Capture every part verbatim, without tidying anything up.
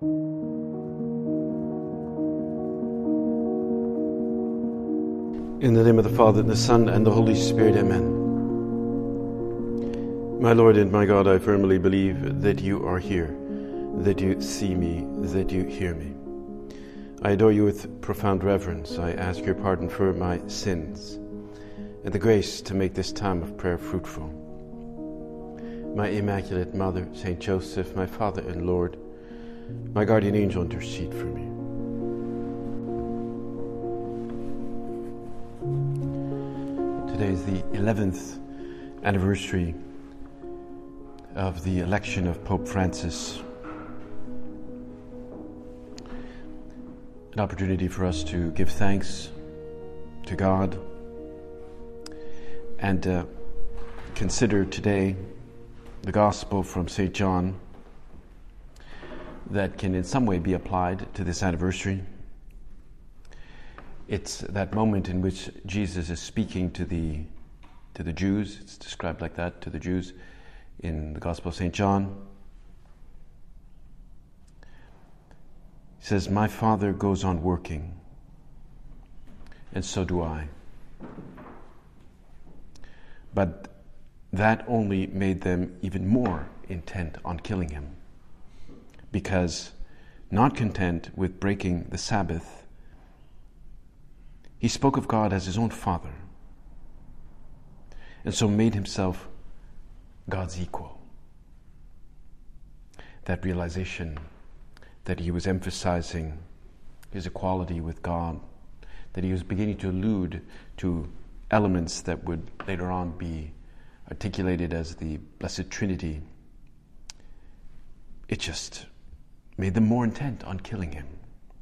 In the name of the Father, and the Son, and the Holy Spirit, amen. My Lord and my God, I firmly believe that you are here, that you see me, that you hear me. I adore you with profound reverence. I ask your pardon for my sins and the grace to make this time of prayer fruitful. My Immaculate Mother, Saint Joseph, my Father and Lord, my guardian angel, intercede for me. Today is the eleventh anniversary of the election of Pope Francis. An opportunity for us to give thanks to God and uh, consider today the Gospel from Saint John that can in some way be applied to this anniversary. It's that moment in which Jesus is speaking to the to the Jews. It's described like that, to the Jews in the Gospel of Saint John. He says, "My Father goes on working, and so do I." But that only made them even more intent on killing him, because not content with breaking the Sabbath, he spoke of God as his own Father, and so made himself God's equal. That realization that he was emphasizing his equality with God, that he was beginning to allude to elements that would later on be articulated as the Blessed Trinity, it just made them more intent on killing him.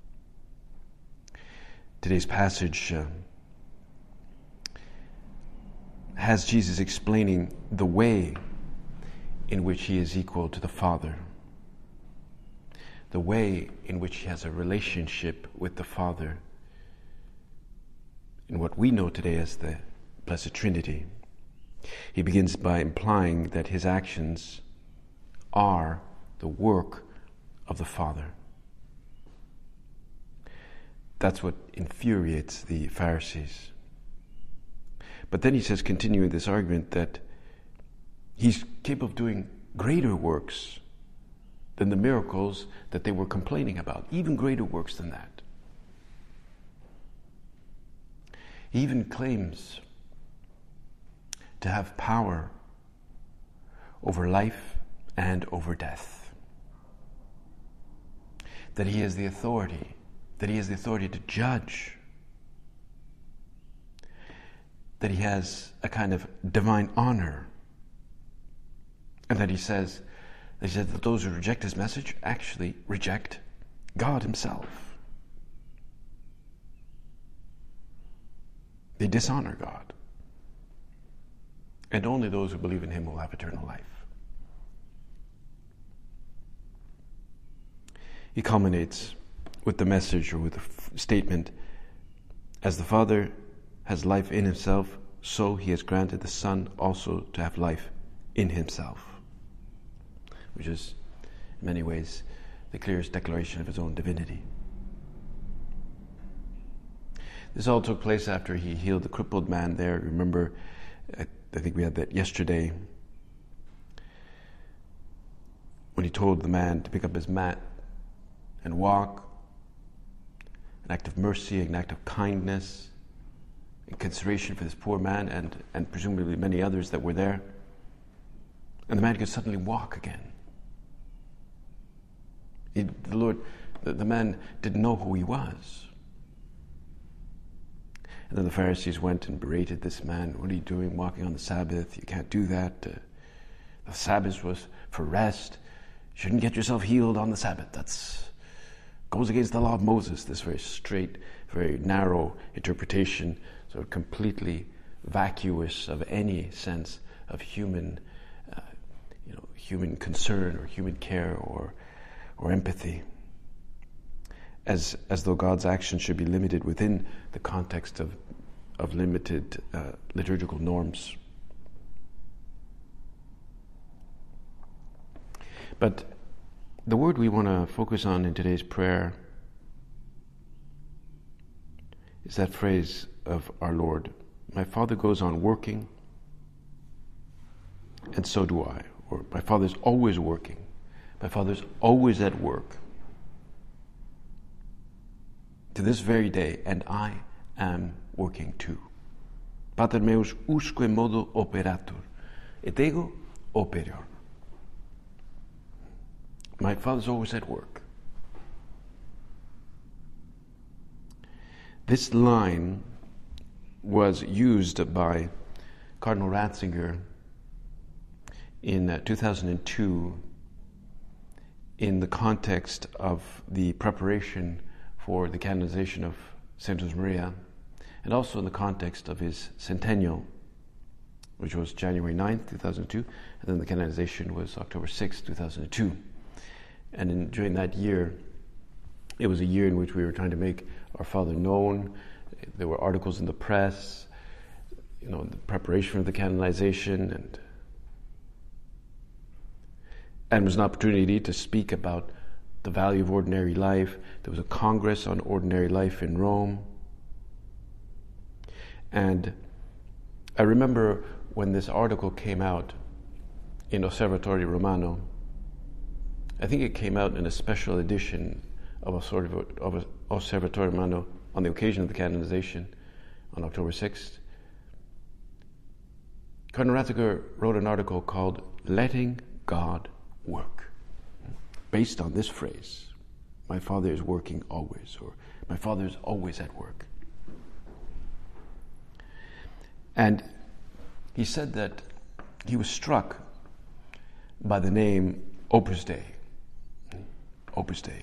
Today's passage uh, has Jesus explaining the way in which he is equal to the Father, the way in which he has a relationship with the Father in what we know today as the Blessed Trinity. He begins by implying that his actions are the work of the Father. That's what infuriates the Pharisees. But then he says, continuing this argument, that he's capable of doing greater works than the miracles that they were complaining about, even greater works than that. He even claims to have power over life and over death. That he has the authority, that he has the authority to judge. That he has a kind of divine honor. And that he says, that he says that those who reject his message actually reject God himself. They dishonor God. And only those who believe in him will have eternal life. He culminates with the message, or with the f- statement, "As the Father has life in himself, so he has granted the Son also to have life in himself," which is, in many ways, the clearest declaration of his own divinity. This all took place after he healed the crippled man there. Remember, I think we had that yesterday, when he told the man to pick up his mat and walk. An act of mercy, an act of kindness, in consideration for this poor man and, and presumably many others that were there. And the man could suddenly walk again. He, the Lord, the, the man didn't know who he was. And then the Pharisees went and berated this man. "What are you doing walking on the Sabbath? You can't do that. Uh, the Sabbath was for rest. You shouldn't get yourself healed on the Sabbath. That's goes against the law of Moses." This very straight, very narrow interpretation, sort of completely vacuous of any sense of human, uh, you know, human concern or human care or or empathy. As as though God's action should be limited within the context of of limited uh, liturgical norms. But the word we want to focus on in today's prayer is that phrase of our Lord, my Father goes on working, and so do I. Or my Father's always working. My Father's always at work. To this very day, and I am working too. Pater meus usque modo operatur, et ego operior. My Father's always at work. This line was used by Cardinal Ratzinger in uh, two thousand two in the context of the preparation for the canonization of Saint Josemaria, and also in the context of his centennial, which was January ninth, two thousand two, and then the canonization was October sixth, two thousand two. And in, during that year, it was a year in which we were trying to make our Father known. There were articles in the press, you know, the preparation for the canonization, and and it was an opportunity to speak about the value of ordinary life. There was a congress on ordinary life in Rome. And I remember when this article came out in Osservatore Romano, I think it came out in a special edition of Osservatore Romano on the occasion of the canonization on October sixth. Cardinal Ratzinger wrote an article called Letting God Work, based on this phrase, my Father is working always, or my Father is always at work. And he said that he was struck by the name Opus Dei. Opus Dei.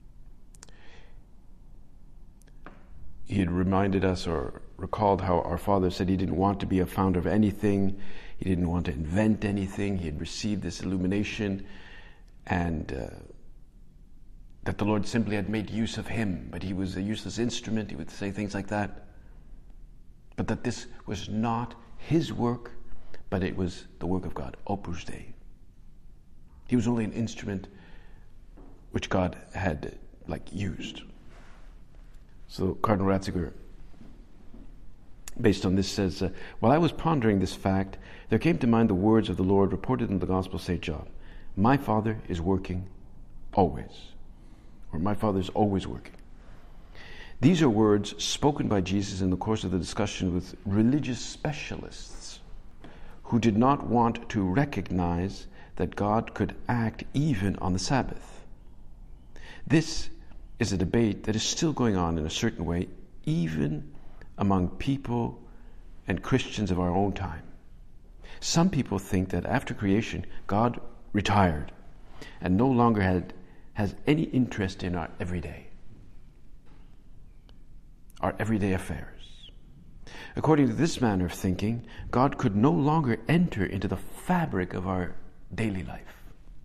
He had reminded us or recalled how our Father said he didn't want to be a founder of anything. He didn't want to invent anything. He had received this illumination, and uh, that the Lord simply had made use of him, but he was a useless instrument. He would say things like that. But that this was not his work, but it was the work of God, Opus Dei. He was only an instrument which God had, like, used. So Cardinal Ratzinger, based on this, says, uh, while I was pondering this fact, there came to mind the words of the Lord reported in the Gospel of Saint John. My Father is working always, or my Father is always working. These are words spoken by Jesus in the course of the discussion with religious specialists who did not want to recognize that God could act even on the Sabbath. This is a debate that is still going on in a certain way, even among people and Christians of our own time. Some people think that after creation, God retired and no longer had, has any interest in our everyday, our everyday affairs. According to this manner of thinking, God could no longer enter into the fabric of our daily life.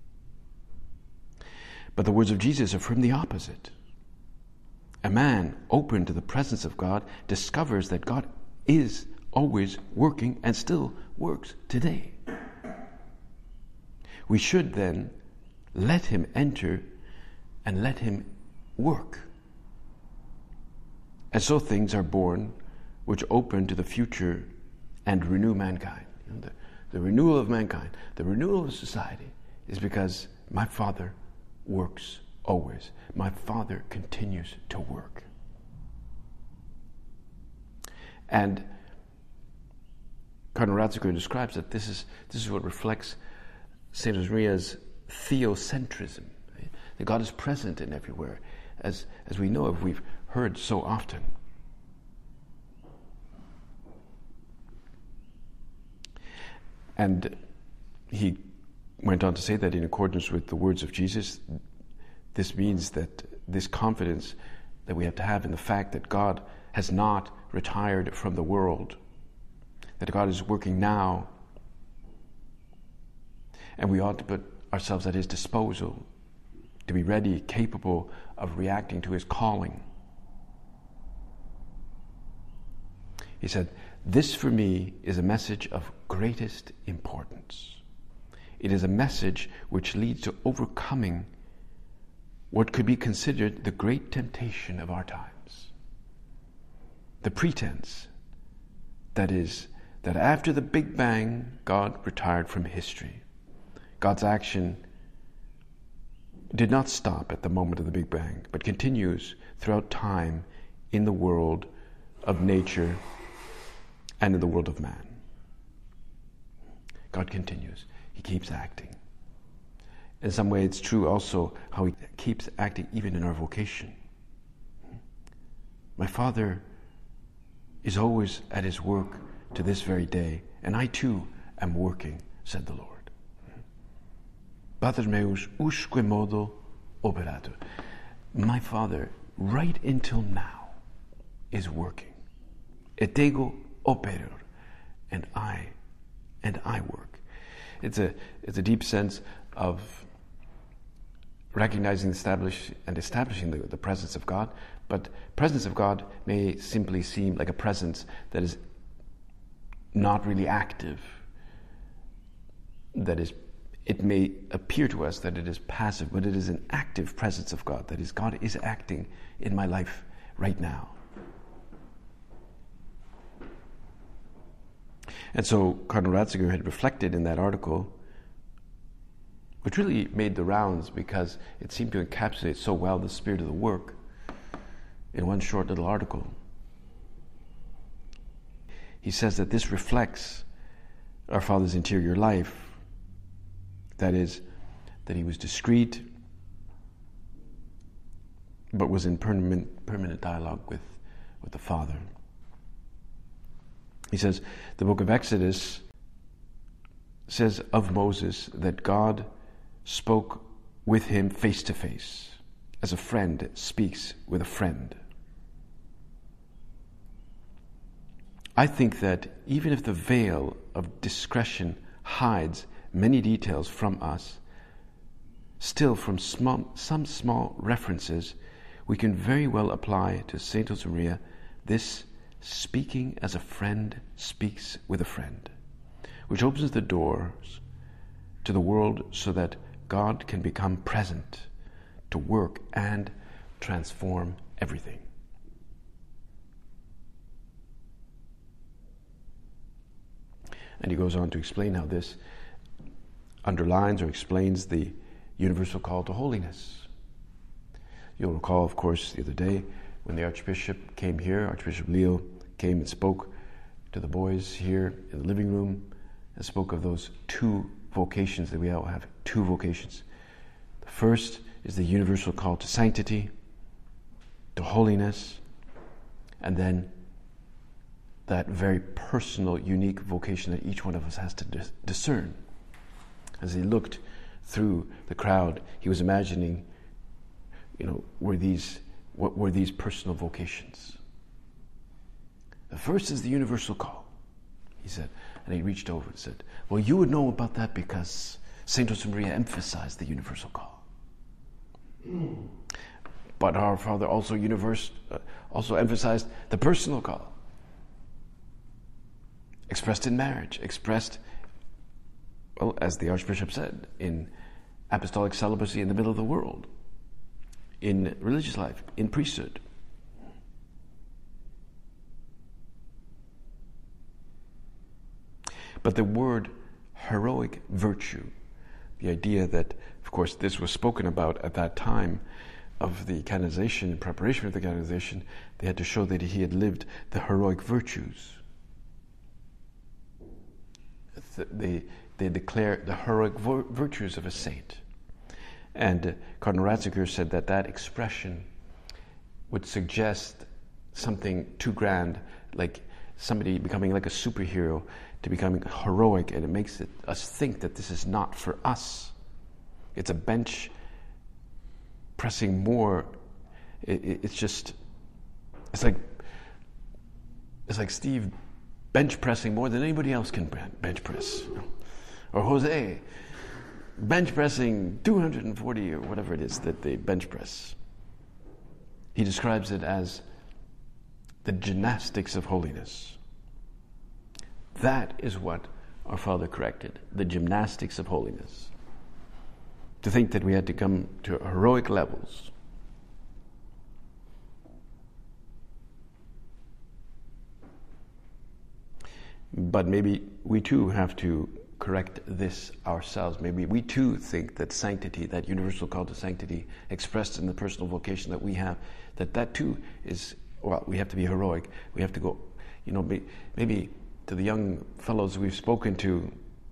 But the words of Jesus affirm the opposite. A man open to the presence of God discovers that God is always working and still works today. We should then let him enter and let him work. And so things are born which open to the future and renew mankind. You know, the, the renewal of mankind, the renewal of society is because my Father works always. My Father continues to work. And Cardinal Ratzinger describes that this is this is what reflects Saint Josemaria's theocentrism. Right? That God is present in everywhere, as as we know, if we've heard so often. And he went on to say that in accordance with the words of Jesus, this means that this confidence that we have to have in the fact that God has not retired from the world, that God is working now, and we ought to put ourselves at his disposal to be ready, capable of reacting to his calling. He said, "This for me is a message of greatest importance. It is a message which leads to overcoming what could be considered the great temptation of our times. The pretense that is that after the Big Bang, God retired from history. God's action did not stop at the moment of the Big Bang, but continues throughout time in the world of nature and in the world of man. God continues. He keeps acting. In some way, it's true also how He keeps acting even in our vocation. My Father is always at His work to this very day, and I too am working, said the Lord. Pater meus usque modo operatur. My Father, right until now, is working. Et ego operor, and I, and I work. It's a it's a deep sense of recognizing, establish, and establishing the, the presence of God. But presence of God may simply seem like a presence that is not really active. That is, it may appear to us that it is passive, but it is an active presence of God. That is, God is acting in my life right now. And so Cardinal Ratzinger had reflected in that article, which really made the rounds because it seemed to encapsulate so well the spirit of the work in one short little article. He says that this reflects our Father's interior life. That is, that He was discreet, but was in permanent, permanent dialogue with, with the Father. He says, the book of Exodus says of Moses that God spoke with him face to face, as a friend speaks with a friend. I think that even if the veil of discretion hides many details from us, still from small, some small references, we can very well apply to Saint Josemaria this speaking as a friend speaks with a friend, which opens the doors to the world so that God can become present to work and transform everything. And he goes on to explain how this underlines or explains the universal call to holiness. You'll recall, of course, the other day when the Archbishop came here, Archbishop Leo came and spoke to the boys here in the living room and spoke of those two vocations that we all have, two vocations. The first is the universal call to sanctity, to holiness, and then that very personal, unique vocation that each one of us has to dis- discern. As he looked through the crowd, he was imagining, you know, were these what were these personal vocations? The first is the universal call, he said, and he reached over and said, well, you would know about that because Saint Josemaria emphasized the universal call. Mm. But our Father also universe, uh, also emphasized the personal call, expressed in marriage, expressed, well, as the Archbishop said, in apostolic celibacy in the middle of the world, in religious life, in priesthood. But the word heroic virtue, the idea that, of course, this was spoken about at that time of the canonization, in preparation for the canonization, they had to show that he had lived the heroic virtues. They, they declare the heroic virtues of a saint. And uh, Cardinal Ratzinger said that that expression would suggest something too grand, like somebody becoming like a superhero, to becoming heroic, and it makes it, us think that this is not for us. It's a bench pressing more. It, it, it's just, it's like, it's like Steve bench pressing more than anybody else can bench press, or Jose bench pressing two hundred forty or whatever it is that they bench press. He describes it as the gymnastics of holiness. That is what our Father corrected, the gymnastics of holiness. to think that we had to come to heroic levels. But maybe we too have to correct this ourselves. Maybe we too think that sanctity, that universal call to sanctity expressed in the personal vocation that we have, that that too is, well, we have to be heroic. We have to go, you know, maybe to the young fellows we've spoken to,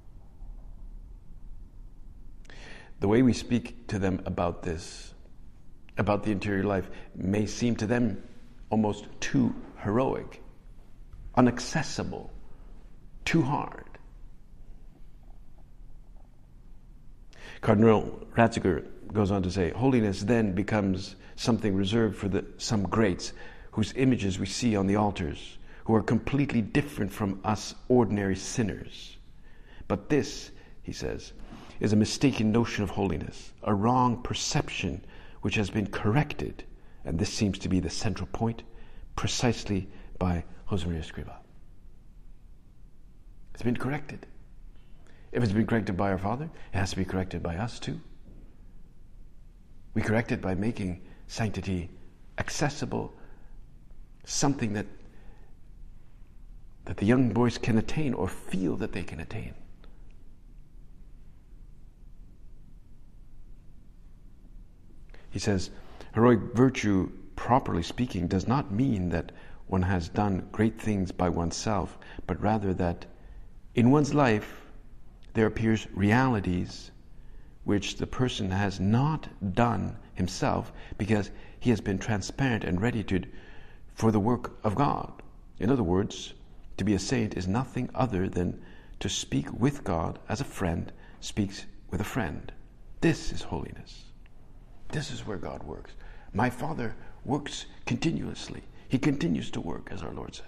the way we speak to them about this, about the interior life, may seem to them almost too heroic, inaccessible, too hard. Cardinal Ratzinger goes on to say, holiness then becomes something reserved for the, some greats whose images we see on the altars, who are completely different from us ordinary sinners. But this, he says, is a mistaken notion of holiness, a wrong perception which has been corrected, and this seems to be the central point, precisely by Josemaria Escrivá. It's been corrected. If it's been corrected by our Father, it has to be corrected by us too. We correct it by making sanctity accessible, something that that the young boys can attain or feel that they can attain. He says, heroic virtue, properly speaking, does not mean that one has done great things by oneself, but rather that in one's life there appears realities which the person has not done himself because he has been transparent and ready to for the work of God. In other words, to be a saint is nothing other than to speak with God as a friend speaks with a friend. This is holiness. This is where God works. My Father works continuously. He continues to work, as our Lord said.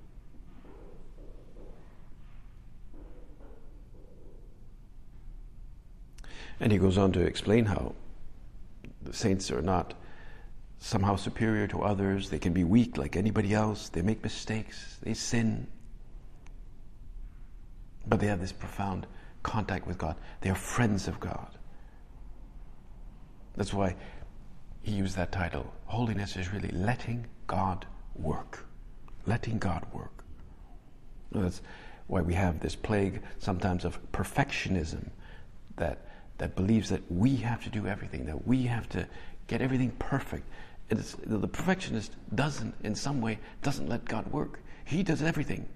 And he goes on to explain how the saints are not somehow superior to others. They can be weak like anybody else. They make mistakes. They sin. But they have this profound contact with God. They are friends of God. That's why he used that title. Holiness is really letting God work. Letting God work. That's why we have this plague sometimes of perfectionism that that believes that we have to do everything, that we have to get everything perfect. It's, the perfectionist doesn't, in some way, doesn't let God work. He does everything.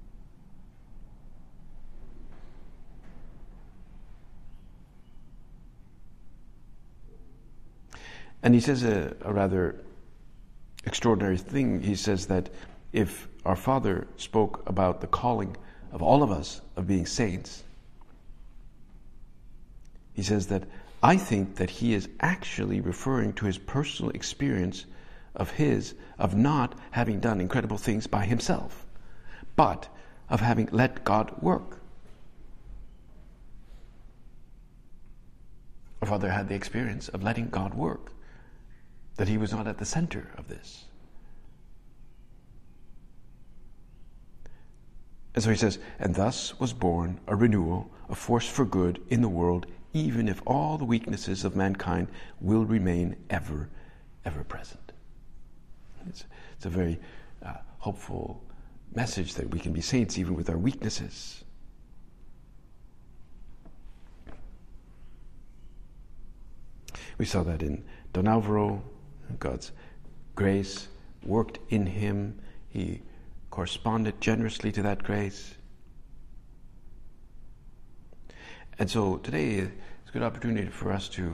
And he says a, a rather extraordinary thing. He says that if our Father spoke about the calling of all of us of being saints, he says that I think that he is actually referring to his personal experience of his, of not having done incredible things by himself, but of having let God work. Our Father had the experience of letting God work, that he was not at the center of this. And so he says, and thus was born a renewal, a force for good in the world, even if all the weaknesses of mankind will remain ever, ever present. It's, it's a very uh, hopeful message that we can be saints even with our weaknesses. We saw that in Don Alvaro. God's grace worked in him. He corresponded generously to that grace. And so today is a good opportunity for us to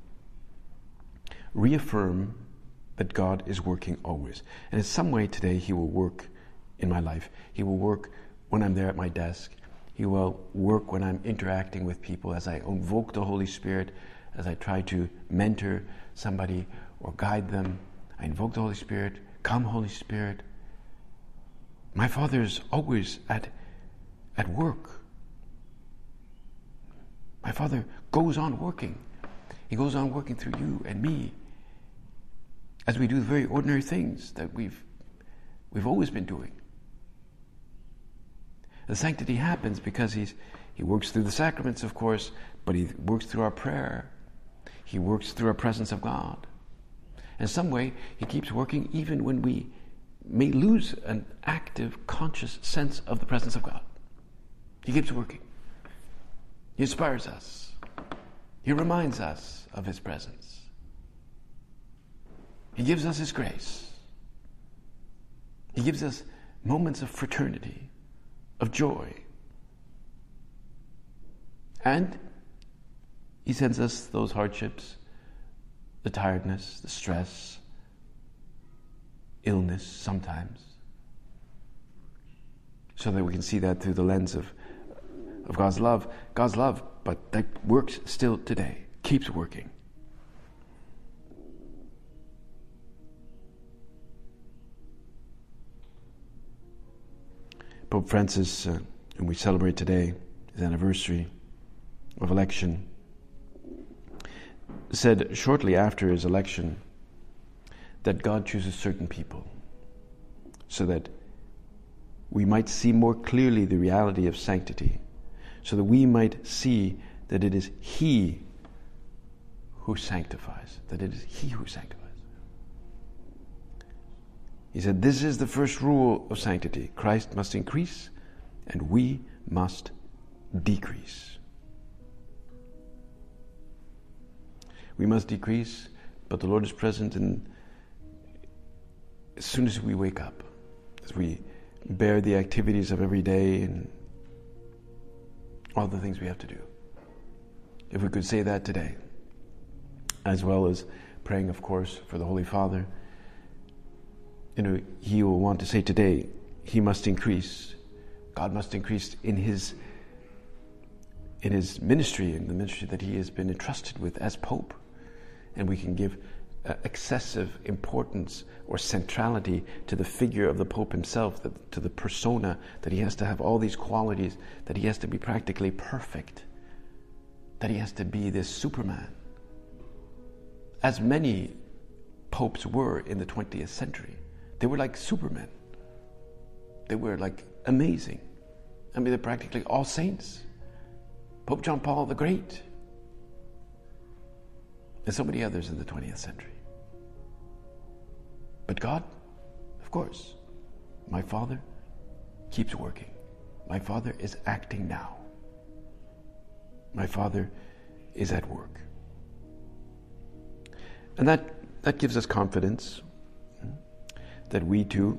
reaffirm that God is working always. And in some way today he will work in my life. He will work when I'm there at my desk. He will work when I'm interacting with people, as I invoke the Holy Spirit, as I try to mentor somebody or guide them. I invoke the Holy Spirit. Come, Holy Spirit. My Father is always at, at work. My Father goes on working. He goes on working through you and me as we do the very ordinary things that we've we've always been doing. The sanctity happens because he's he works through the sacraments, of course, but he works through our prayer. He works through our presence of God. In some way, He keeps working even when we may lose an active, conscious sense of the presence of God. He keeps working. He inspires us. He reminds us of His presence. He gives us His grace. He gives us moments of fraternity, of joy. And He sends us those hardships, the tiredness, the stress, illness sometimes, so that we can see that through the lens of, of God's love. God's love, but that works still today, keeps working. Pope Francis, uh, and we celebrate today his anniversary of election, said shortly after his election that God chooses certain people so that we might see more clearly the reality of sanctity, so that we might see that it is He who sanctifies, that it is He who sanctifies. He said, this is the first rule of sanctity. Christ must increase and we must decrease. We must decrease, but the Lord is present in, as soon as we wake up, as we bear the activities of every day and all the things we have to do. If we could say that today, as well as praying, of course, for the Holy Father, you know, he will want to say today, he must increase. God must increase in his in his ministry, in the ministry that he has been entrusted with as Pope. And we can give uh, excessive importance or centrality to the figure of the Pope himself, the, to the persona, that he has to have all these qualities, that he has to be practically perfect, that he has to be this Superman. As many popes were in the twentieth century. They were like supermen. They were like amazing. I mean, they're practically all saints. Pope John Paul the Great. And so many others in the twentieth century. But God, of course, my Father keeps working. My Father is acting now. My Father is at work. And that, that gives us confidence that we too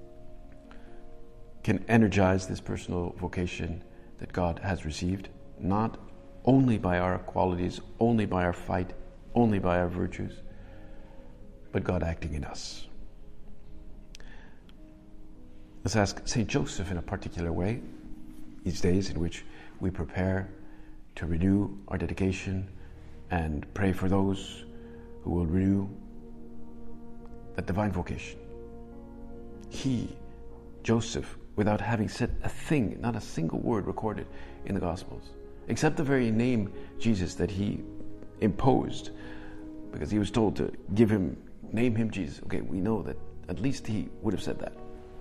can energize this personal vocation that God has received, not only by our qualities, only by our fight, only by our virtues, but God acting in us. Let's ask Saint Joseph in a particular way, these days in which we prepare to renew our dedication and pray for those who will renew that divine vocation. He, Joseph, without having said a thing, not a single word recorded in the Gospels, except the very name Jesus that he imposed, because he was told to give him, name him Jesus. Okay, we know that at least he would have said that.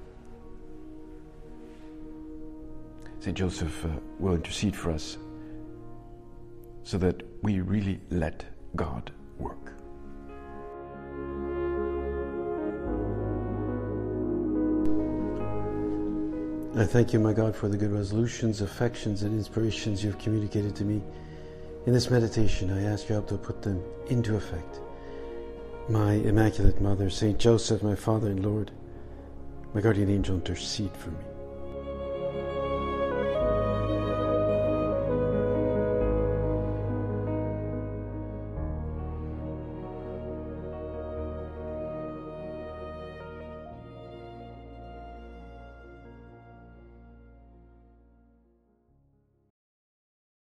Saint Joseph uh, will intercede for us so that we really let God work. I thank you, my God, for the good resolutions, affections, and inspirations you have communicated to me. In this meditation, I ask you help to put them into effect. My Immaculate Mother, Saint Joseph, my Father and Lord, my guardian angel, intercede for me.